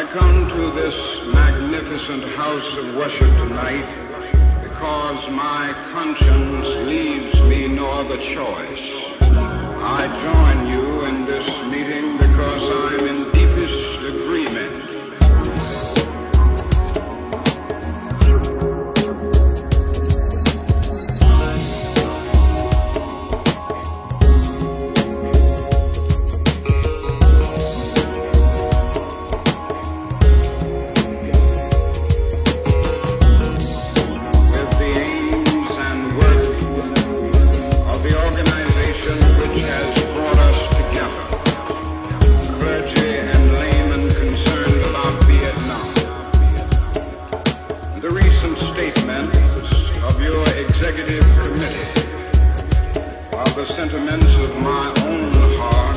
I come to this magnificent house of worship tonight because my conscience leaves me no other choice. I join you in this meeting because I'm in deepest agreement. The sentiments of my own heart,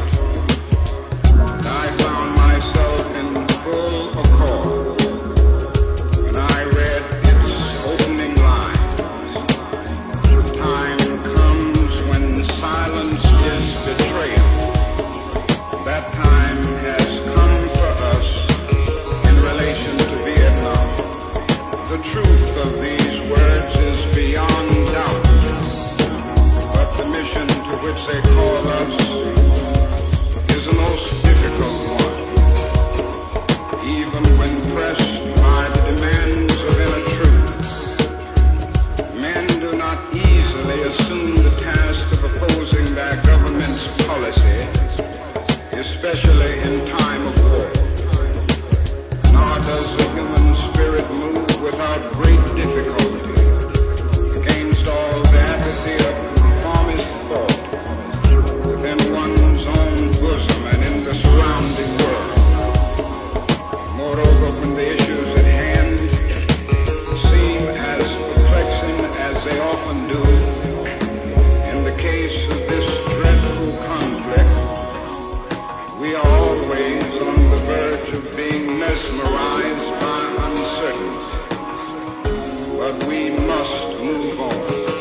I found myself in full accord when I read its opening lines. The time comes when silence is betrayal. That time has come for us in relation to Vietnam. The truth of these words is beyond doubt. The mission to which they call us is a most difficult one. Even when pressed by the demands of inner truth, men do not easily assume the task of opposing their government's policy, especially in time of war. Nor does the human spirit move without great difficulty against all the apathy of conformist thought within one's own bosom and in the surrounding world. Moreover, when the issues at hand seem as perplexing as they often do, in the case of this dreadful conflict, we are always on the verge of being mesmerized by uncertainty. But we must move on.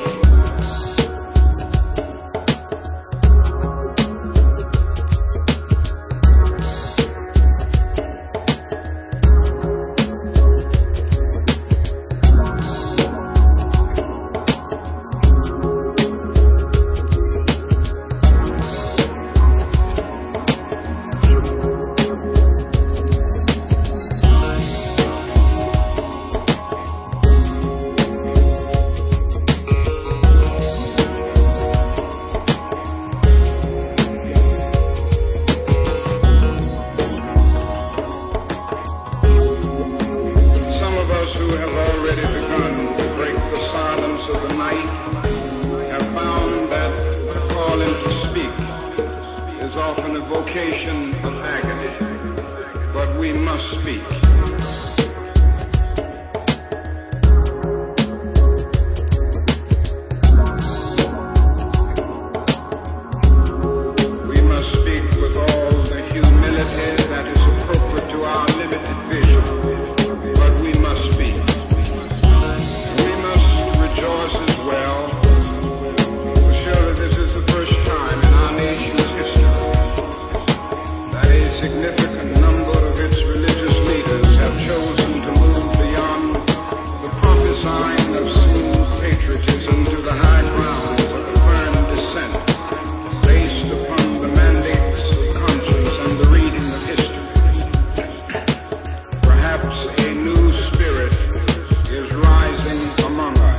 Who have already begun to break the silence of the night have found that the calling to speak is often a vocation of agony, but we must speak. We must speak with all the humility that is appropriate to our limited vision. But we must speak. We must rejoice as well. For surely this is the first time in our nation's history that a significant number of its religious leaders have chosen to move beyond the prophesying of smooth patriotism to the high grounds of a firm dissent based upon the mandates of conscience and the reading of history. Perhaps a new spirit is rising among us.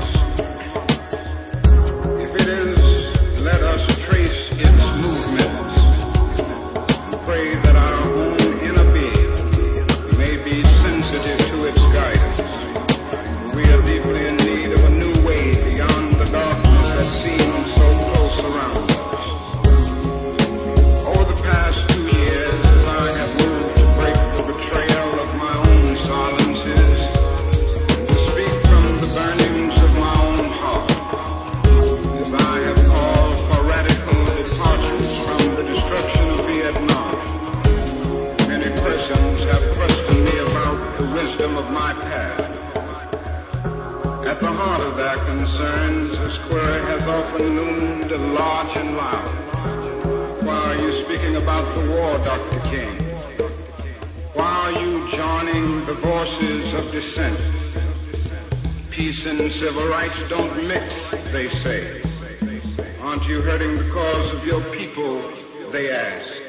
If it is, let us trace its movements and pray that our own inner being may be sensitive to its guidance. We are deeply in need of a new way beyond the darkness that seems so close around us. Over the past 2 years, as I have moved to break the betrayal of my own silences and to speak from the burnings of my own heart, as I have called for radical departures from the destruction of Vietnam, many persons have questioned me about the wisdom of my path. At the heart of their concerns, this query has often loomed large and loud. Why are you speaking about the war, Dr. King? Why Are you joining the voices of dissent? Peace and civil rights don't mix, they say. Aren't you hurting the cause of your people, they ask.